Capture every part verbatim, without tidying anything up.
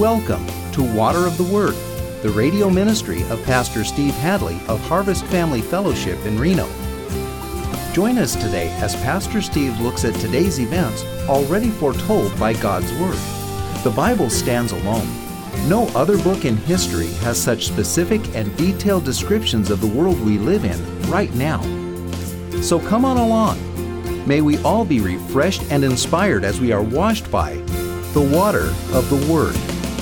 Welcome to Water of the Word, the radio ministry of Pastor Steve Hadley of Harvest Family Fellowship in Reno. Join us today as Pastor Steve looks at today's events already foretold by God's Word. The Bible stands alone. No other book in history has such specific and detailed descriptions of the world we live in right now. So come on along. May we all be refreshed and inspired as we are washed by the water of the Word.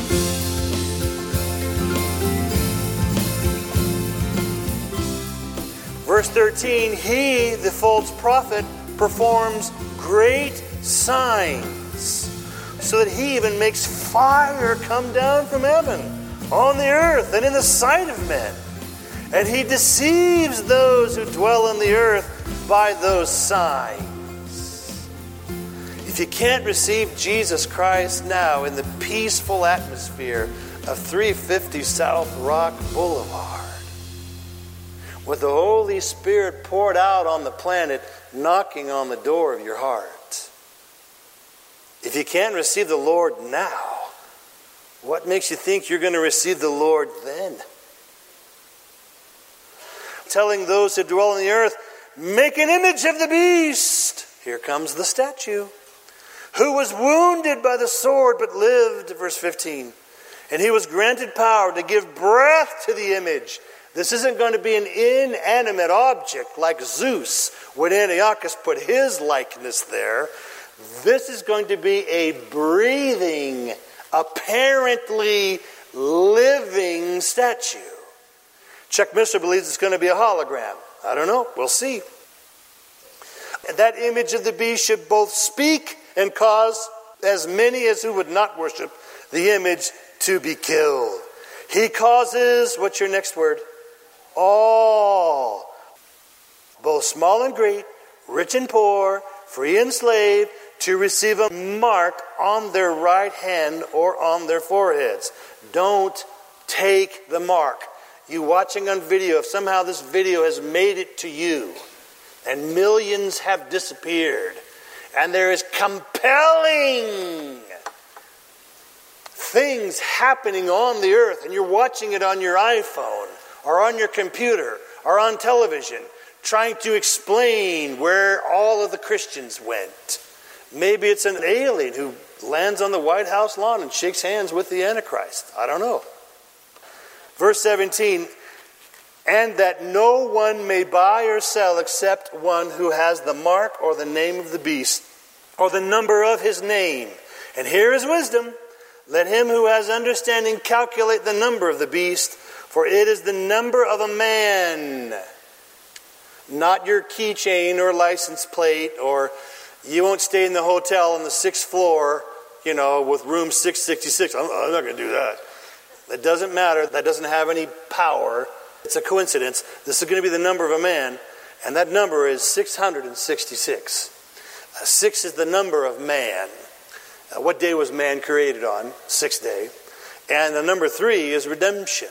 Verse thirteen, he, the false prophet, performs great signs, so that he even makes fire come down from heaven on the earth and in the sight of men. And he deceives those who dwell on the earth by those signs. If you can't receive Jesus Christ now in the peaceful atmosphere of three fifty South Rock Boulevard, with the Holy Spirit poured out on the planet, knocking on the door of your heart. If you can't receive the Lord now, what makes you think you're going to receive the Lord then? Telling those who dwell on the earth, make an image of the beast. Here comes the statue. Who was wounded by the sword but lived, verse fifteen. And he was granted power to give breath to the image. This isn't going to be an inanimate object like Zeus when Antiochus put his likeness there. This is going to be a breathing, apparently living statue. Chuck Missler believes it's going to be a hologram. I don't know. We'll see. And that image of the beast should both speak and cause as many as who would not worship the image to be killed. He causes, what's your next word? All, both small and great, rich and poor, free and slave, to receive a mark on their right hand or on their foreheads. Don't take the mark. You watching on video, if somehow this video has made it to you, and millions have disappeared, and there is compelling things happening on the earth, and you're watching it on your iPhone, or on your computer, or on television, trying to explain where all of the Christians went. Maybe it's an alien who lands on the White House lawn and shakes hands with the Antichrist. I don't know. Verse seventeen, and that no one may buy or sell except one who has the mark or the name of the beast, or the number of his name. And here is wisdom. Let him who has understanding calculate the number of the beast, for it is the number of a man, not your keychain or license plate, or you won't stay in the hotel on the sixth floor, you know, with room six sixty-six. I'm, I'm not going to do that. That doesn't matter. That doesn't have any power. It's a coincidence. This is going to be the number of a man, and that number is six hundred sixty-six. Uh, six is the number of man. Uh, what day was man created on? Sixth day. And the number three is redemption.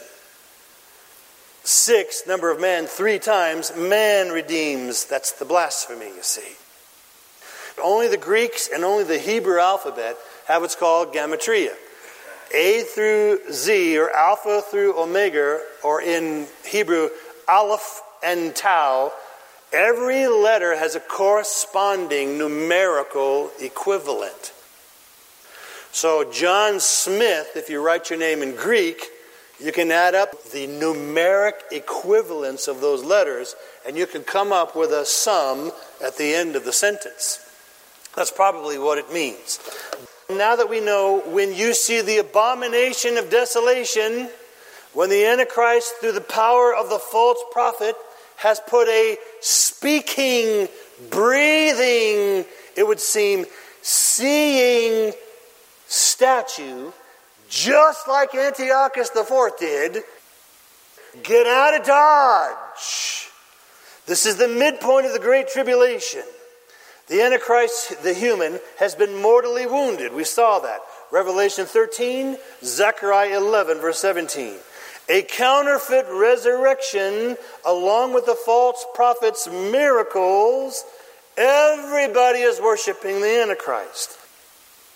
Six, number of man, three times, man redeems. That's the blasphemy, you see. Only the Greeks and only the Hebrew alphabet have what's called gematria. A through Z, or Alpha through Omega, or in Hebrew, Aleph and Tau, every letter has a corresponding numerical equivalent. So John Smith, if you write your name in Greek, you can add up the numeric equivalence of those letters, and you can come up with a sum at the end of the sentence. That's probably what it means. Now that we know, when you see the abomination of desolation, when the Antichrist, through the power of the false prophet, has put a speaking, breathing, it would seem, seeing statue, just like Antiochus the Fourth did, get out of Dodge. This is the midpoint of the Great Tribulation. The Antichrist, the human, has been mortally wounded. We saw that. Revelation thirteen, Zechariah eleven, verse seventeen. A counterfeit resurrection, along with the false prophet's miracles. Everybody is worshiping the Antichrist.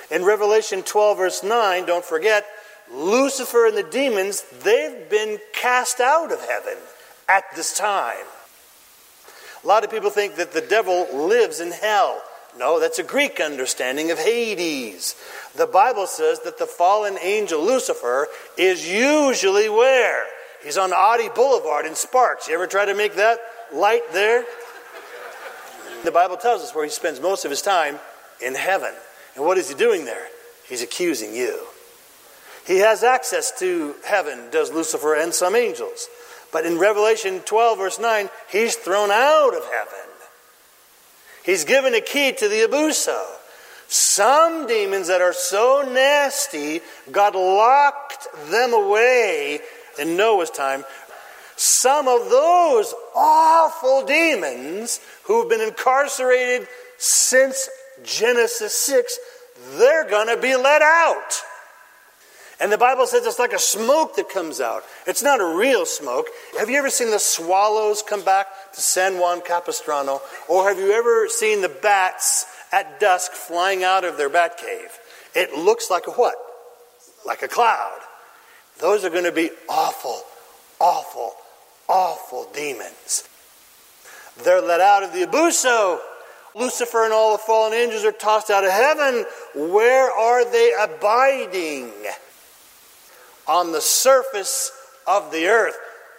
In Revelation twelve, verse nine, don't forget, Lucifer and the demons, they've been cast out of heaven at this time. A lot of people think that the devil lives in hell. No, that's a Greek understanding of Hades. The Bible says that the fallen angel Lucifer is usually where? He's on Audi Boulevard in Sparks. You ever try to make that light there? The Bible tells us where he spends most of his time, in heaven. And what is he doing there? He's accusing you. He has access to heaven, does Lucifer and some angels. But in Revelation twelve, verse nine, he's thrown out of heaven. He's given a key to the abuso. Some demons that are so nasty, God locked them away in Noah's time. Some of those awful demons who've been incarcerated since Genesis six, they're going to be let out. And the Bible says it's like a smoke that comes out. It's not a real smoke. Have you ever seen the swallows come back to San Juan Capistrano? Or have you ever seen the bats at dusk flying out of their bat cave? It looks like a what? Like a cloud. Those are going to be awful, awful, awful demons. They're let out of the abuso. Lucifer and all the fallen angels are tossed out of heaven. Where are they abiding? On the surface of the earth.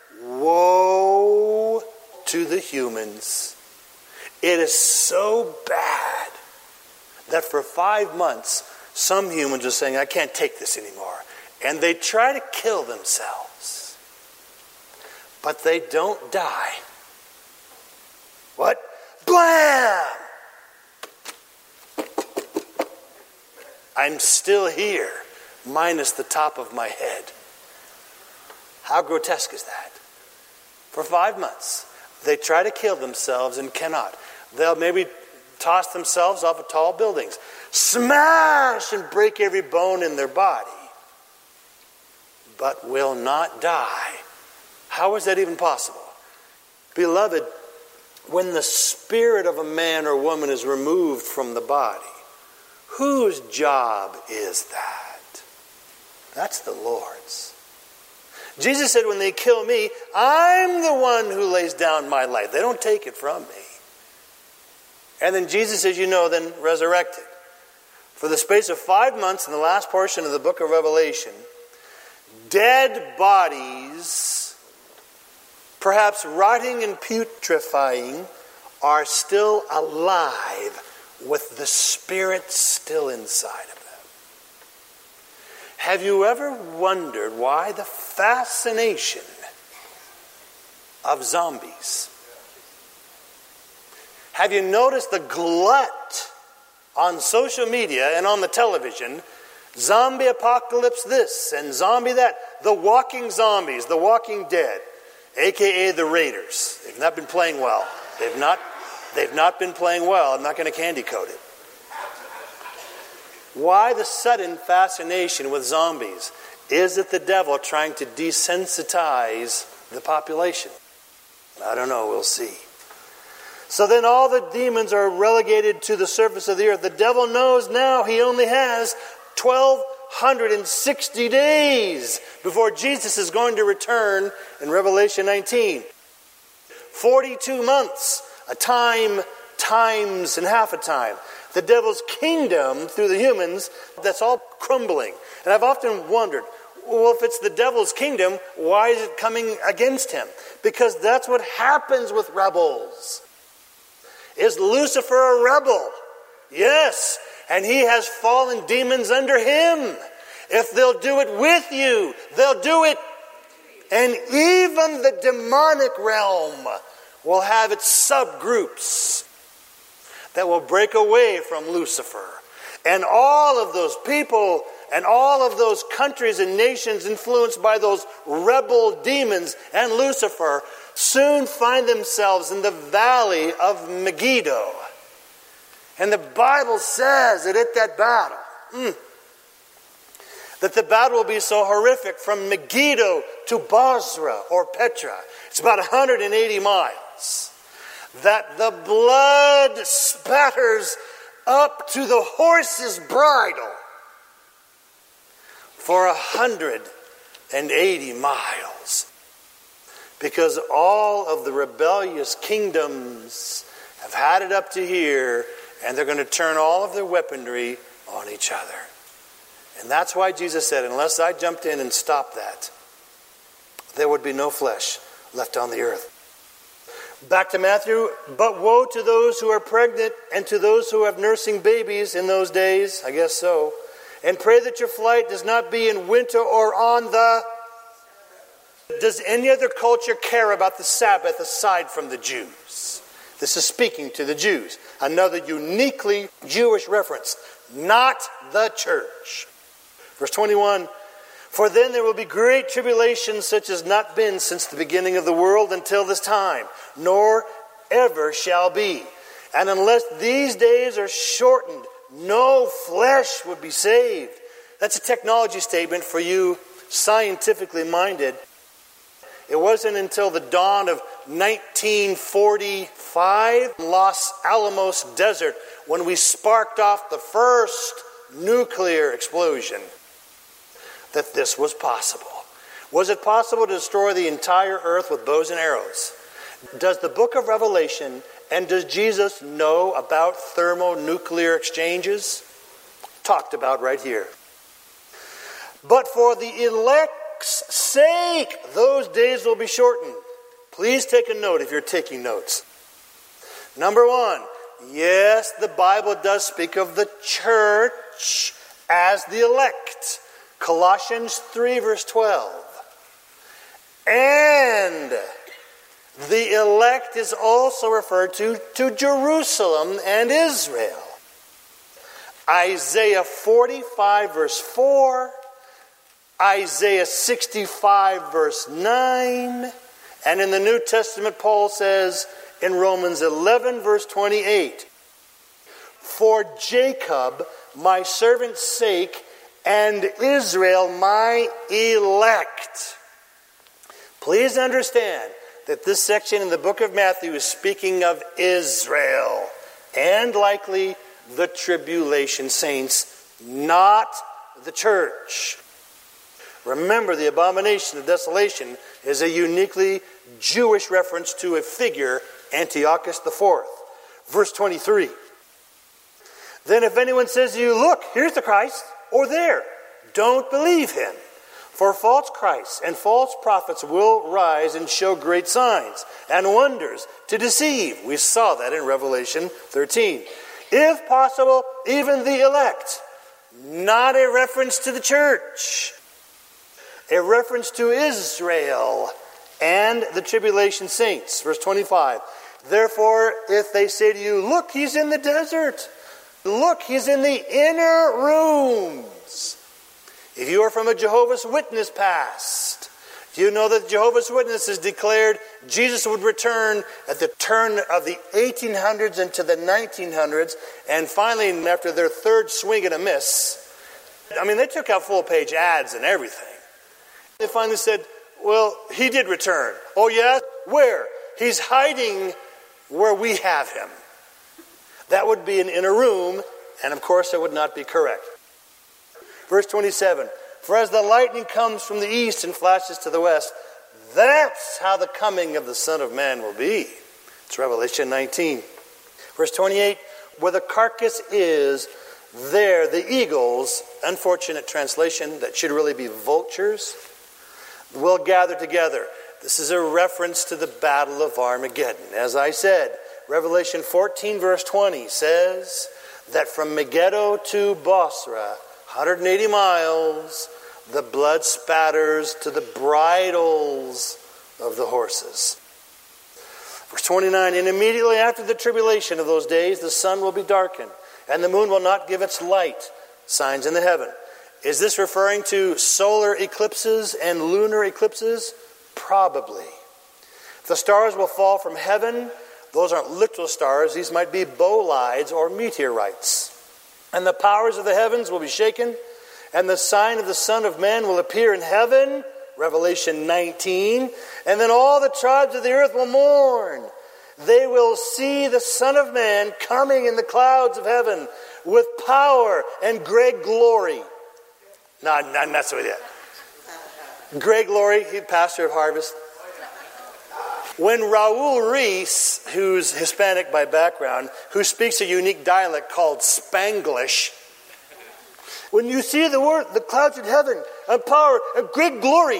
Woe to the humans. It is so bad that for five months, some humans are saying, I can't take this anymore. And they try to kill themselves. But they don't die. What? Blam! I'm still here, minus the top of my head. How grotesque is that? For five months, they try to kill themselves and cannot. They'll maybe toss themselves off of tall buildings, smash and break every bone in their body, but will not die. How is that even possible? Beloved, when the spirit of a man or woman is removed from the body, whose job is that? That's the Lord's. Jesus said, when they kill me, I'm the one who lays down my life. They don't take it from me. And then Jesus, as you know, then resurrected. For the space of five months in the last portion of the book of Revelation, dead bodies, perhaps rotting and putrefying, are still alive with the Spirit still inside of them. Have you ever wondered why the fascination of zombies? Have you noticed the glut on social media and on the television? Zombie apocalypse this and zombie that. The walking zombies, the walking dead, a k a the Raiders. They've not been playing well. They've not, they've not been playing well. I'm not going to candy coat it. Why the sudden fascination with zombies? Is it the devil trying to desensitize the population? I don't know. We'll see. So then all the demons are relegated to the surface of the earth. The devil knows now he only has twelve sixty days before Jesus is going to return in Revelation nineteen. forty-two months, a time, times, and half a time. The devil's kingdom through the humans, that's all crumbling. And I've often wondered, well, if it's the devil's kingdom, why is it coming against him? Because that's what happens with rebels. Is Lucifer a rebel? Yes. And he has fallen demons under him. If they'll do it with you, they'll do it. And even the demonic realm will have its subgroups that will break away from Lucifer. And all of those people and all of those countries and nations influenced by those rebel demons and Lucifer soon find themselves in the valley of Megiddo. And the Bible says that at that battle, mm, that the battle will be so horrific from Megiddo to Bozrah or Petra. It's about one hundred eighty miles. That the blood spatters up to the horse's bridle. for a hundred and eighty miles. Because all of the rebellious kingdoms have had it up to here, and they're going to turn all of their weaponry on each other. And that's why Jesus said, unless I jumped in and stopped that, there would be no flesh left on the earth. Back to Matthew. But woe to those who are pregnant and to those who have nursing babies in those days. I guess so. And pray that your flight does not be in winter or on the... Does any other culture care about the Sabbath aside from the Jews? This is speaking to the Jews. Another uniquely Jewish reference. Not the church. Verse twenty-one. For then there will be great tribulation such as not been since the beginning of the world until this time, nor ever shall be. And unless these days are shortened, no flesh would be saved. That's a technology statement for you scientifically minded. It wasn't until the dawn of nineteen forty-five, Los Alamos Desert, when we sparked off the first nuclear explosion, that this was possible. Was it possible to destroy the entire earth with bows and arrows? Does the book of Revelation and does Jesus know about thermonuclear exchanges? Talked about right here. But for the elect's sake, those days will be shortened. Please take a note if you're taking notes. Number one, yes, the Bible does speak of the church as the elect. Colossians three, verse twelve. And the elect is also referred to to Jerusalem and Israel. Isaiah forty-five, verse four. Isaiah sixty-five, verse nine. And in the New Testament, Paul says in Romans eleven, verse twenty-eight, for Jacob, my servant's sake, and Israel, my elect. Please understand that this section in the book of Matthew is speaking of Israel and likely the tribulation saints, not the church. Remember, the abomination of desolation is a uniquely Jewish reference to a figure, Antiochus the Fourth. Verse twenty-three. Then if anyone says to you, look, here's the Christ, or there, don't believe him. For false Christs and false prophets will rise and show great signs and wonders to deceive. We saw that in Revelation thirteen. If possible, even the elect. Not a reference to the church. A reference to Israel and the tribulation saints. Verse twenty-five. Therefore, if they say to you, look, he's in the desert. Look, he's in the inner rooms. If you are from a Jehovah's Witness past, you know that Jehovah's Witnesses declared Jesus would return at the turn of the eighteen hundreds into the nineteen hundreds, and finally, after their third swing and a miss, I mean, they took out full-page ads and everything. They finally said, well, he did return. Oh, yeah? Where? He's hiding where we have him. That would be an inner room, and of course it would not be correct. Verse twenty-seven, for as the lightning comes from the east and flashes to the west, that's how the coming of the Son of Man will be. It's Revelation nineteen. Verse twenty-eight, where the carcass is, there the eagles, unfortunate translation, that should really be vultures, will gather together. This is a reference to the Battle of Armageddon. As I said, Revelation fourteen, verse twenty says that from Megiddo to Bosra, one hundred eighty miles, the blood spatters to the bridles of the horses. Verse twenty-nine, and immediately after the tribulation of those days, the sun will be darkened, and the moon will not give its light, signs in the heaven. Is this referring to solar eclipses and lunar eclipses? Probably. The stars will fall from heaven. Those aren't literal stars. These might be bolides or meteorites. And the powers of the heavens will be shaken, and the sign of the Son of Man will appear in heaven, Revelation nineteen, and then all the tribes of the earth will mourn. They will see the Son of Man coming in the clouds of heaven with power and great glory. Not, not messing with you. Greg Laurie, he pastor of Harvest. When Raul Reese, who's Hispanic by background, who speaks a unique dialect called Spanglish, when you see the word, the clouds in heaven, and power, and great glory.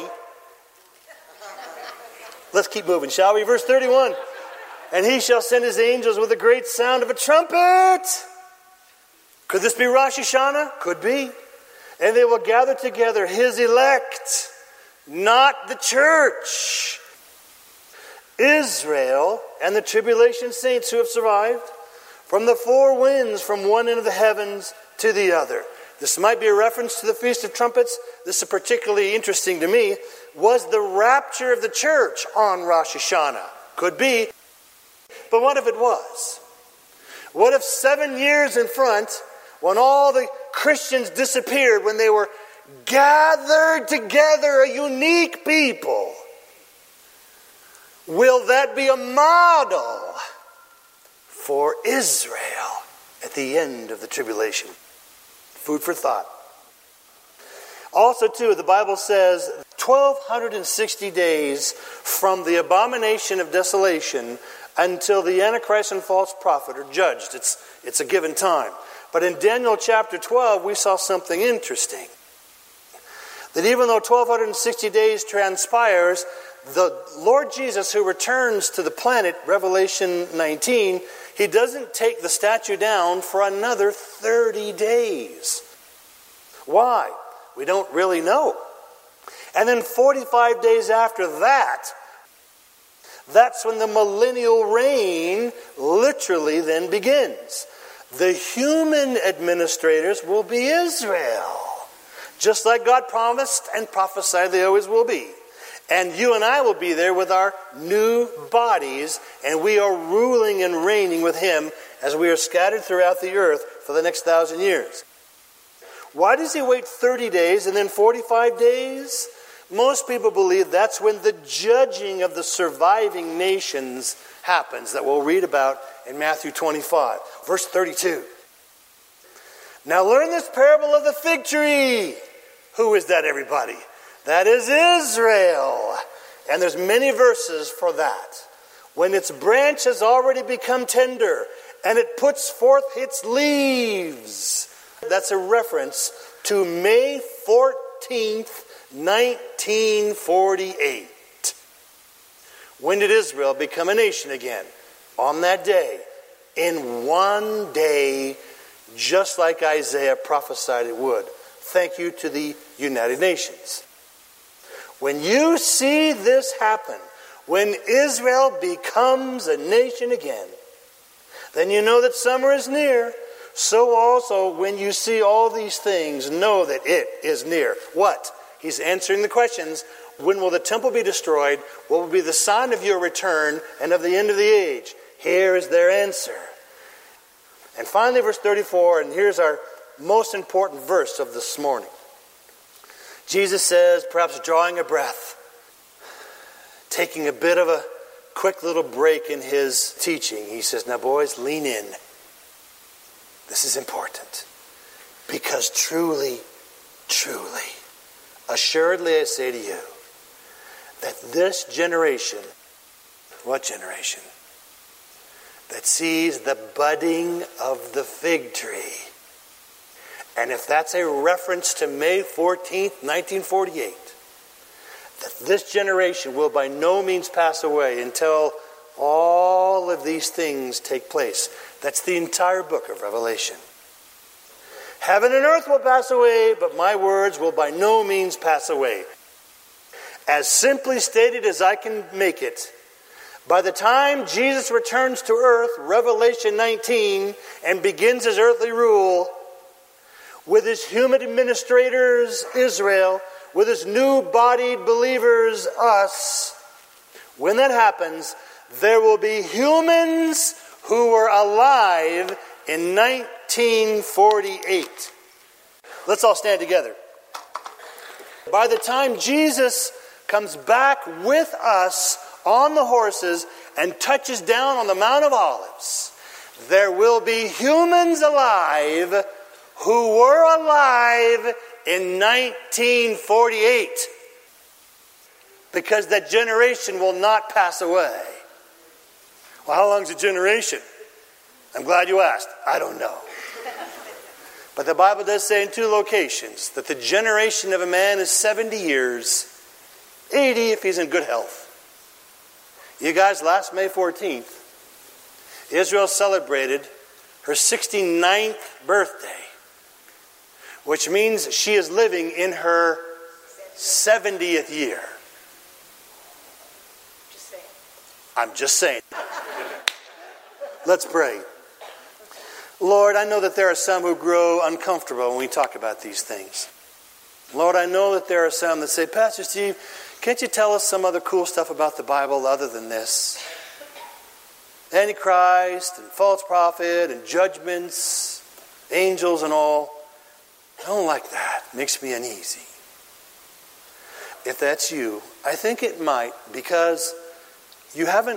Let's keep moving, shall we? Verse thirty-one. And he shall send his angels with a great sound of a trumpet. Could this be Rosh Hashanah? Could be. And they will gather together his elect, not the church. Israel and the tribulation saints who have survived from the four winds, from one end of the heavens to the other. This might be a reference to the Feast of Trumpets. This is particularly interesting to me. Was the rapture of the church on Rosh Hashanah? Could be. But what if it was? What if seven years in front, when all the Christians disappeared, when they were gathered together, a unique people, will that be a model for Israel at the end of the tribulation? Food for thought. Also, too, the Bible says twelve sixty days from the abomination of desolation until the Antichrist and false prophet are judged. It's, it's a given time. But in Daniel chapter twelve, we saw something interesting. That even though twelve sixty days transpires, the Lord Jesus, who returns to the planet, Revelation nineteen, he doesn't take the statue down for another thirty days. Why? We don't really know. And then forty-five days after that, that's when the millennial reign literally then begins. The human administrators will be Israel. Just like God promised and prophesied they always will be. And you and I will be there with our new bodies, and we are ruling and reigning with Him as we are scattered throughout the earth for the next thousand years. Why does He wait thirty days and then forty-five days? Most people believe that's when the judging of the surviving nations happens, that we'll read about in Matthew twenty-five, verse thirty-two. Now learn this parable of the fig tree. Who is that, everybody? That is Israel. And there's many verses for that. When its branch has already become tender and it puts forth its leaves. That's a reference to May fourteenth, nineteen forty-eight. When did Israel become a nation again? On that day. In one day, just like Isaiah prophesied it would. Thank you to the United Nations. When you see this happen, when Israel becomes a nation again, then you know that summer is near. So also, when you see all these things, know that it is near. What? He's answering the questions. When will the temple be destroyed? What will be the sign of your return and of the end of the age? Here is their answer. And finally, verse thirty-four, and here's our most important verse of this morning. Jesus says, perhaps drawing a breath, taking a bit of a quick little break in his teaching, he says, now boys, lean in. This is important. Because truly, truly, assuredly I say to you, that this generation, what generation? That sees the budding of the fig tree. And if that's a reference to May fourteenth, nineteen forty-eight, that this generation will by no means pass away until all of these things take place. That's the entire book of Revelation. Heaven and earth will pass away, but my words will by no means pass away. As simply stated as I can make it, by the time Jesus returns to earth, Revelation nineteen, and begins his earthly rule, with his human administrators, Israel, with his new-bodied believers, us, when that happens, there will be humans who were alive in nineteen forty-eight. Let's all stand together. By the time Jesus comes back with us on the horses and touches down on the Mount of Olives, there will be humans alive who were alive in nineteen forty-eight. Because that generation will not pass away. Well, how long is a generation? I'm glad you asked. I don't know. But the Bible does say in two locations that the generation of a man is seventy years, eighty if he's in good health. You guys, last May fourteenth, Israel celebrated her sixty-ninth birthday, which means she is living in her seventieth year. Just saying. I'm just saying. Let's pray. Lord, I know that there are some who grow uncomfortable when we talk about these things. Lord, I know that there are some that say, Pastor Steve, can't you tell us some other cool stuff about the Bible other than this? Antichrist and false prophet and judgments, angels and all. I don't like that. It makes me uneasy. If that's you, I think it might, because you haven't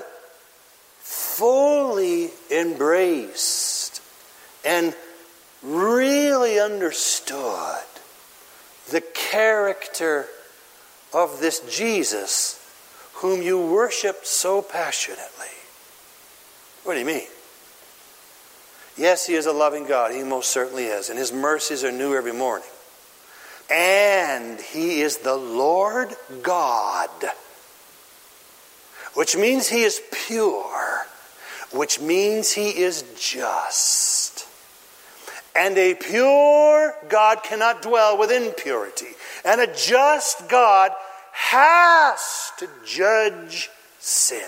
fully embraced and really understood the character of this Jesus whom you worship so passionately. What do you mean? Yes, he is a loving God. He most certainly is. And his mercies are new every morning. And he is the Lord God. Which means he is pure. Which means he is just. And a pure God cannot dwell with impurity. And a just God has to judge sin.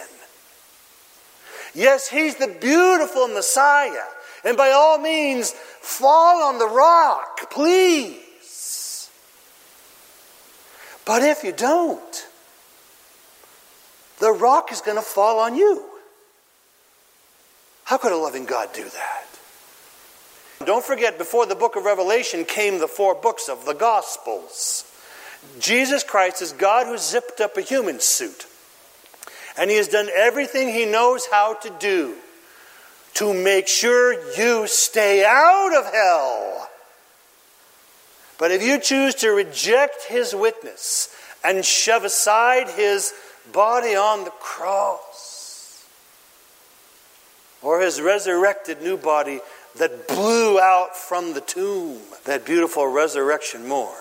Yes, he's the beautiful Messiah. And by all means, fall on the rock, please. But if you don't, the rock is going to fall on you. How could a loving God do that? Don't forget, before the book of Revelation came the four books of the Gospels. Jesus Christ is God who zipped up a human suit. And he has done everything he knows how to do to make sure you stay out of hell. But if you choose to reject his witness and shove aside his body on the cross, or his resurrected new body that blew out from the tomb, that beautiful resurrection morn,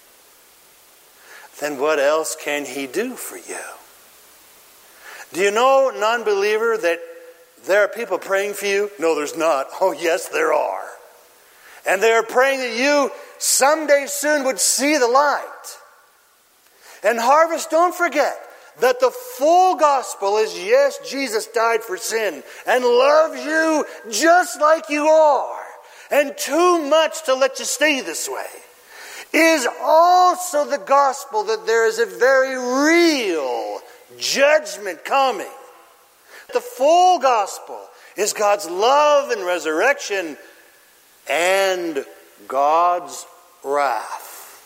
then what else can he do for you? Do you know, non-believer, that there are people praying for you? No, there's not. Oh, yes, there are. And they are praying that you someday soon would see the light. And Harvest, don't forget that the full gospel is, yes, Jesus died for sin and loves you just like you are, and too much to let you stay this way, is also the gospel that there is a very real judgment coming. The full gospel is God's love and resurrection and God's wrath.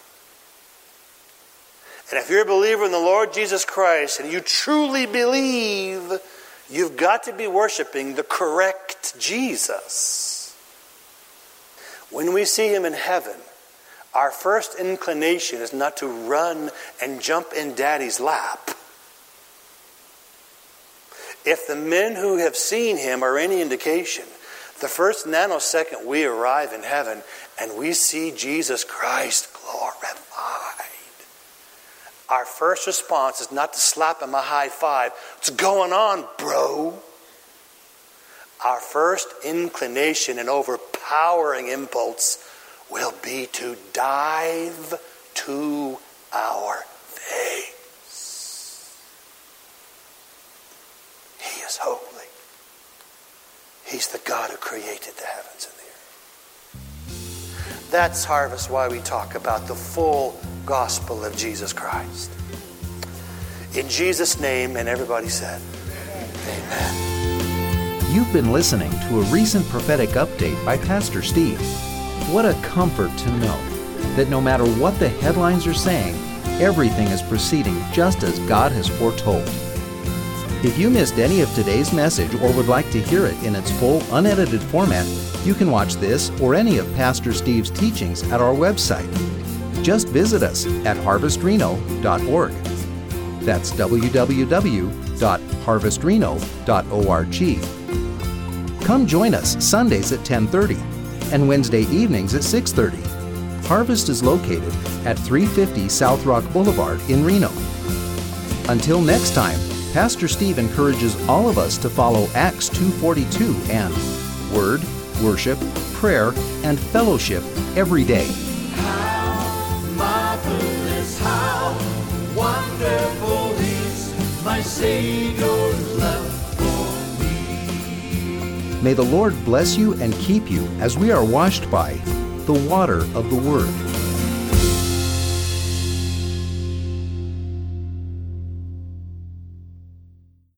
And if you're a believer in the Lord Jesus Christ and you truly believe, you've got to be worshiping the correct Jesus. When we see him in heaven, our first inclination is not to run and jump in Daddy's lap. If the men who have seen him are any indication, the first nanosecond we arrive in heaven and we see Jesus Christ glorified, our first response is not to slap him a high five. What's going on, bro? Our first inclination and overpowering impulse will be to dive to our face. He is holy. He's the God who created the heavens and the earth. That's, Harvest, why we talk about the full gospel of Jesus Christ. In Jesus' name, and everybody said, Amen. You've been listening to a recent prophetic update by Pastor Steve. What a comfort to know that no matter what the headlines are saying, everything is proceeding just as God has foretold. If you missed any of today's message or would like to hear it in its full, unedited format, you can watch this or any of Pastor Steve's teachings at our website. Just visit us at harvest reno dot org. That's w w w dot harvest reno dot org. Come join us Sundays at ten thirty and Wednesday evenings at six thirty. Harvest is located at three fifty South Rock Boulevard in Reno. Until next time, Pastor Steve encourages all of us to follow Acts two forty-two and Word, Worship, Prayer, and Fellowship every day. How marvelous, how wonderful is my Savior's love for me. May the Lord bless you and keep you as we are washed by the water of the Word.